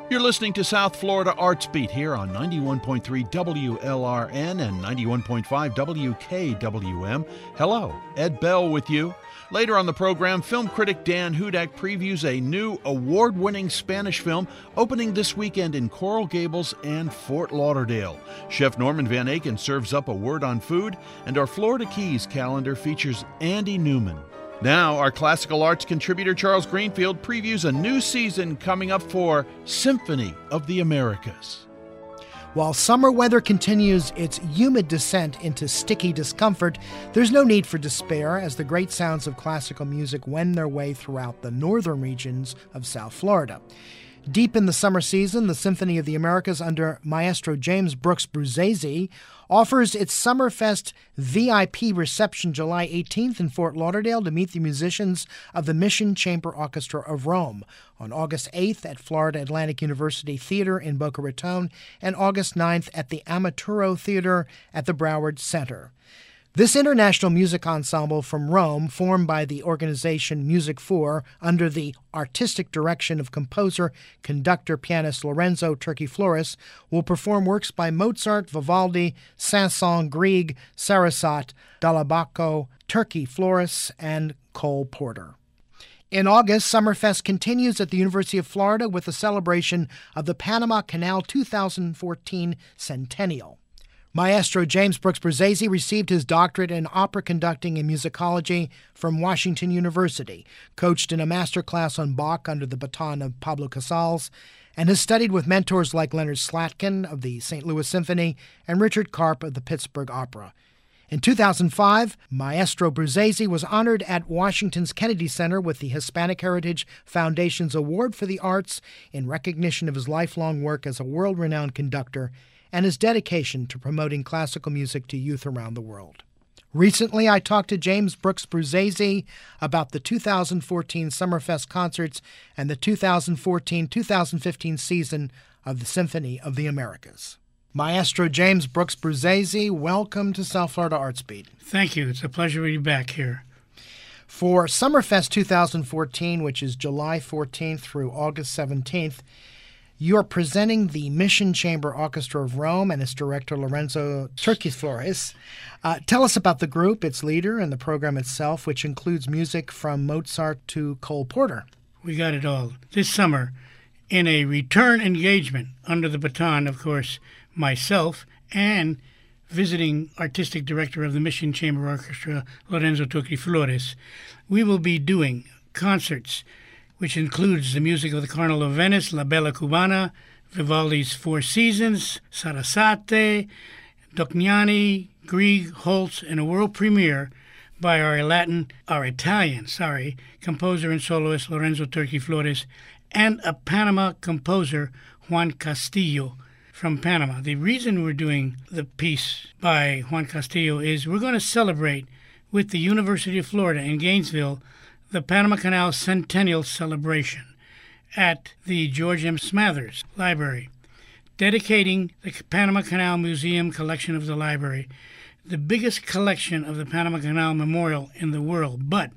You're listening to South Florida Arts Beat here on 91.3 WLRN and 91.5 WKWM. Hello, Ed Bell with you. Later on the program, film critic Dan Hudak previews a new award-winning Spanish film opening this weekend in Coral Gables and Fort Lauderdale. Chef Norman Van Aken serves up a word on food, and our Florida Keys calendar features Andy Newman. Now, our classical arts contributor Charles Greenfield previews a new season coming up for Symphony of the Americas. While summer weather continues its humid descent into sticky discomfort, there's no need for despair as the great sounds of classical music wend their way throughout the northern regions of South Florida. Deep in the summer season, the Symphony of the Americas under Maestro James Brooks Bruzzese offers its Summerfest VIP reception July 18th in Fort Lauderdale to meet the musicians of the Mission Chamber Orchestra of Rome, on August 8th at Florida Atlantic University Theater in Boca Raton, and August 9th at the Amaturo Theater at the Broward Center. This international music ensemble from Rome, formed by the organization Music For under the artistic direction of composer, conductor, pianist Lorenzo Turkey Flores, will perform works by Mozart, Vivaldi, Saint-Saëns, Grieg, Sarasate, Dall'Abaco, Turkey Flores, and Cole Porter. In August, Summerfest continues at the University of Florida with the celebration of the Panama Canal 2014 Centennial. Maestro James Brooks Bruzzese received his doctorate in opera conducting and musicology from Washington University, coached in a master class on Bach under the baton of Pablo Casals, and has studied with mentors like Leonard Slatkin of the St. Louis Symphony and Richard Karp of the Pittsburgh Opera. In 2005, Maestro Bruzzese was honored at Washington's Kennedy Center with the Hispanic Heritage Foundation's Award for the Arts in recognition of his lifelong work as a world-renowned conductor and his dedication to promoting classical music to youth around the world. Recently, I talked to James Brooks Bruzzese about the 2014 Summerfest concerts and the 2014-2015 season of the Symphony of the Americas. Maestro James Brooks Bruzzese, welcome to South Florida Arts Beat. Thank you. It's a pleasure to be back here. For Summerfest 2014, which is July 14th through August 17th, you're presenting the Mission Chamber Orchestra of Rome and its director, Lorenzo Turkey Flores. Tell us about the group, its leader, and the program itself, which includes music from Mozart to Cole Porter. We got it all. This summer, in a return engagement under the baton, of course, myself and visiting artistic director of the Mission Chamber Orchestra, Lorenzo Turkey Flores, we will be doing concerts which includes the music of the Carnival of Venice, La Bella Cubana, Vivaldi's Four Seasons, Sarasate, Dognani, Grieg, Holst, and a world premiere by our Italian composer and soloist Lorenzo Turkey Flores, and a Panama composer, Juan Castillo, from Panama. The reason we're doing the piece by Juan Castillo is we're going to celebrate with the University of Florida in Gainesville the Panama Canal Centennial Celebration at the George M. Smathers Library, dedicating the Panama Canal Museum collection of the library, the biggest collection of the Panama Canal Memorial in the world. But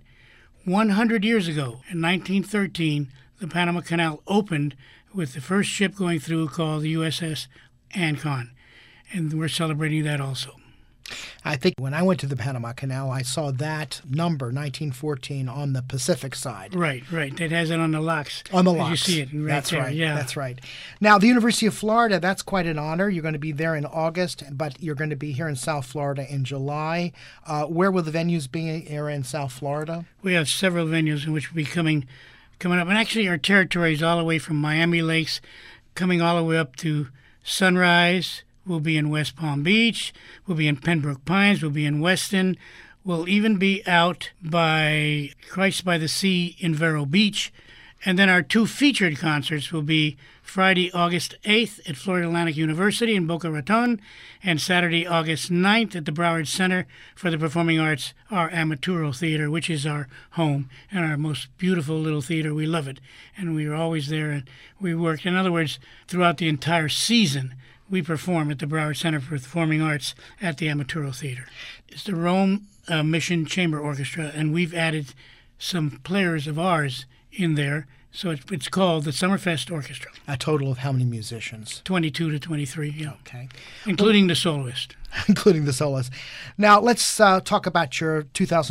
100 years ago, in 1913, the Panama Canal opened with the first ship going through called the USS Ancon, and we're celebrating that also. I think when I went to the Panama Canal, I saw that number, 1914, on the Pacific side. Right. It has it on the locks. On the locks. You see it right That's there. right. Yeah. That's right. Now, the University of Florida, that's quite an honor. You're going to be there in August, but you're going to be here in South Florida in July. Where will the venues be here in South Florida? We have several venues in which we'll be coming up. And actually, our territory is all the way from Miami Lakes, coming all the way up to Sunrise. We'll be in West Palm Beach. We'll be in Pembroke Pines. We'll be in Weston. We'll even be out by Christ by the Sea in Vero Beach. And then our two featured concerts will be Friday, August 8th at Florida Atlantic University in Boca Raton, and Saturday, August 9th at the Broward Center for the Performing Arts, our Amaturo Theater, which is our home and our most beautiful little theater. We love it, and we are always there, and we work. In other words, throughout the entire season, we perform at the Broward Center for Performing Arts at the Amaturo Theater. It's the Rome Mission Chamber Orchestra, and we've added some players of ours in there, So it's called the Summerfest Orchestra. A total of how many musicians? 22 to 23, yeah. Okay. Including the soloist. Including the soloist. Now, let's talk about your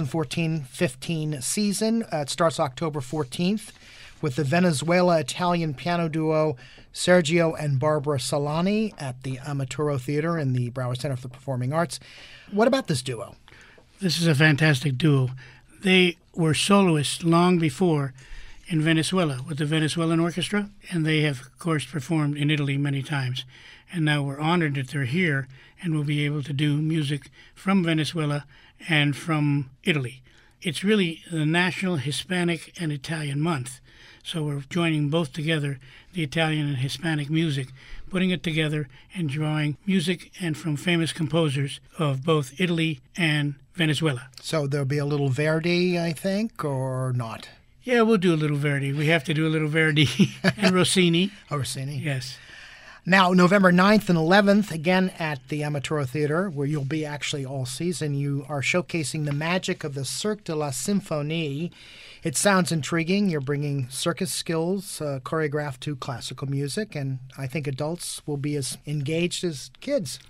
2014-15 season. It starts October 14th with the Venezuela-Italian piano duo Sergio and Barbara Solani at the Amaturo Theater in the Broward Center for the Performing Arts. What about this duo? This is a fantastic duo. They were soloists long before in Venezuela with the Venezuelan Orchestra, and they have, of course, performed in Italy many times. And now we're honored that they're here and will be able to do music from Venezuela and from Italy. It's really the National Hispanic and Italian Month, so we're joining both together, the Italian and Hispanic music, putting it together and drawing music and from famous composers of both Italy and Venezuela. So there'll be a little Verdi, I think, or not? Yeah, we'll do a little Verdi. We have to do a little Verdi and Rossini. Oh, Rossini. Yes. Now, November 9th and 11th, again at the Amaturo Theater, where you'll be actually all season, you are showcasing the magic of the Cirque de la Symphonie. It sounds intriguing. You're bringing circus skills choreographed to classical music, and I think adults will be as engaged as kids.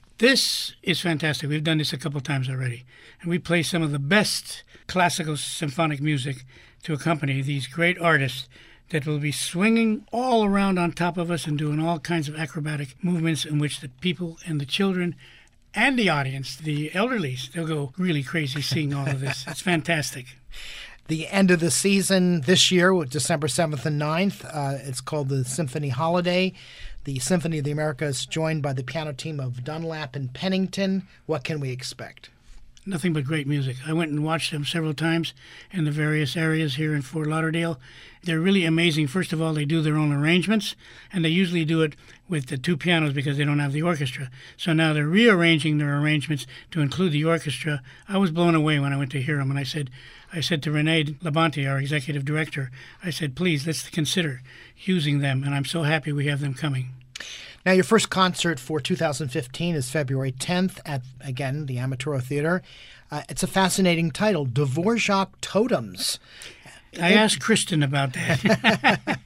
This is fantastic. We've done this a couple times already, and we play some of the best classical symphonic music to accompany these great artists that will be swinging all around on top of us and doing all kinds of acrobatic movements in which the people and the children and the audience, the elderly, they'll go really crazy seeing all of this. It's fantastic. The end of the season this year, December 7th and 9th, it's called the Symphony Holiday. The Symphony of the Americas, joined by the piano team of Dunlap and Pennington. What can we expect? Nothing but great music. I went and watched them several times in the various areas here in Fort Lauderdale. They're really amazing. First of all, they do their own arrangements, and they usually do it with the two pianos because they don't have the orchestra. So now they're rearranging their arrangements to include the orchestra. I was blown away when I went to hear them, and I said to Renee Labonte, our executive director, I said, please, let's consider using them, and I'm so happy we have them coming. Now, your first concert for 2015 is February 10th at, again, the Amaturo Theater. It's a fascinating title, Dvorak Totems. I asked Kristen about that,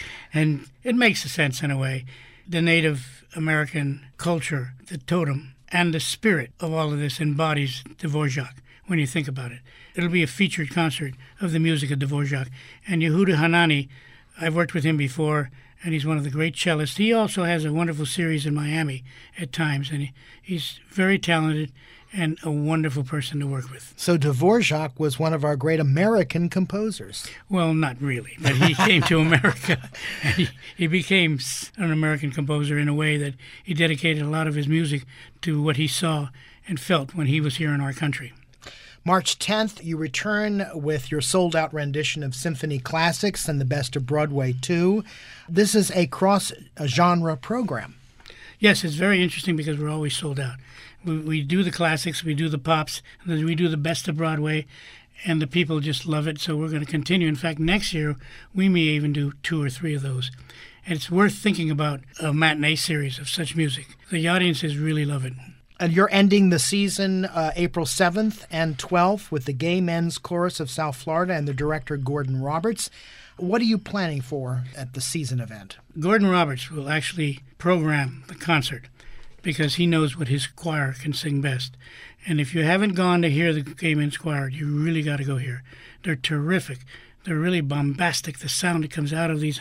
and it makes sense in a way. The Native American culture, the totem, and the spirit of all of this embodies Dvorak when you think about it. It'll be a featured concert of the music of Dvorak. And Yehuda Hanani, I've worked with him before, and he's one of the great cellists. He also has a wonderful series in Miami at times, and he's very talented and a wonderful person to work with. So Dvorak was one of our great American composers. Well, not really, but he came to America, and he became an American composer in a way that he dedicated a lot of his music to what he saw and felt when he was here in our country. March 10th, you return with your sold-out rendition of symphony classics and the Best of Broadway 2. This is a cross-genre program. Yes, it's very interesting because we're always sold out. We do the classics, we do the pops, and then we do the Best of Broadway, and the people just love it, so we're going to continue. In fact, next year, we may even do 2 or 3 of those. And it's worth thinking about a matinee series of such music. The audiences really love it. And you're ending the season April 7th and 12th with the Gay Men's Chorus of South Florida and the director Gordon Roberts. What are you planning for at the season event? Gordon Roberts will actually program the concert because he knows what his choir can sing best. And if you haven't gone to hear the Gay Men's Choir, you really got to go here. They're terrific. They're really bombastic. The sound that comes out of these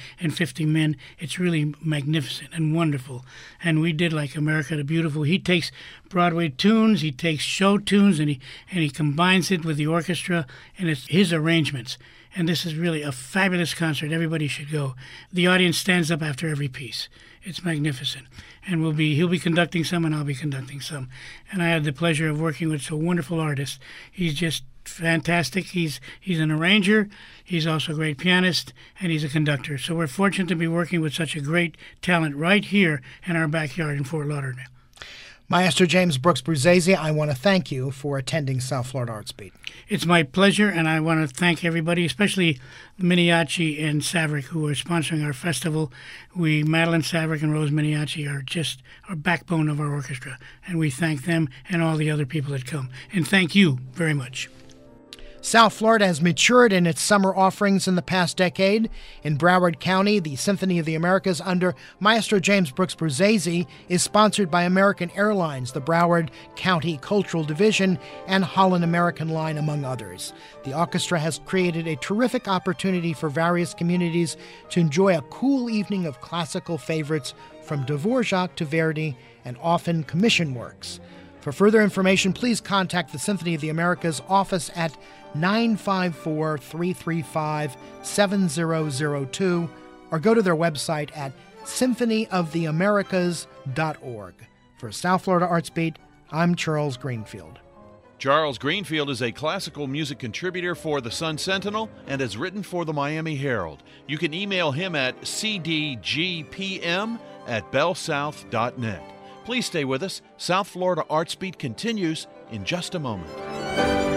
150 men, it's really magnificent and wonderful. And we did like America the Beautiful. He takes Broadway tunes, he takes show tunes, and he combines it with the orchestra, and it's his arrangements. And this is really a fabulous concert. Everybody should go. The audience stands up after every piece. It's magnificent. And he'll be conducting some, and I'll be conducting some. And I had the pleasure of working with a wonderful artist. He's just fantastic. He's an arranger, he's also a great pianist, and he's a conductor. So we're fortunate to be working with such a great talent right here in our backyard in Fort Lauderdale. Maestro James Brooks Bruzzese, I want to thank you for attending South Florida Arts Beat. It's my pleasure, and I want to thank everybody, especially Miniaci and Saverick, who are sponsoring our festival. Madeline Saverick and Rose Miniaci are just our backbone of our orchestra, and we thank them and all the other people that come. And thank you very much. South Florida has matured in its summer offerings in the past decade. In Broward County, the Symphony of the Americas under Maestro James Brooks Bruzzese is sponsored by American Airlines, the Broward County Cultural Division, and Holland American Line, among others. The orchestra has created a terrific opportunity for various communities to enjoy a cool evening of classical favorites from Dvorak to Verdi and often commission works. For further information, please contact the Symphony of the Americas office at 954-335-7002 or go to their website at symphonyoftheamericas.org. For South Florida Arts Beat, I'm Charles Greenfield. Charles Greenfield is a classical music contributor for the Sun Sentinel and has written for the Miami Herald. You can email him at cdgpm@bellsouth.net. Please stay with us. South Florida Arts Beat continues in just a moment.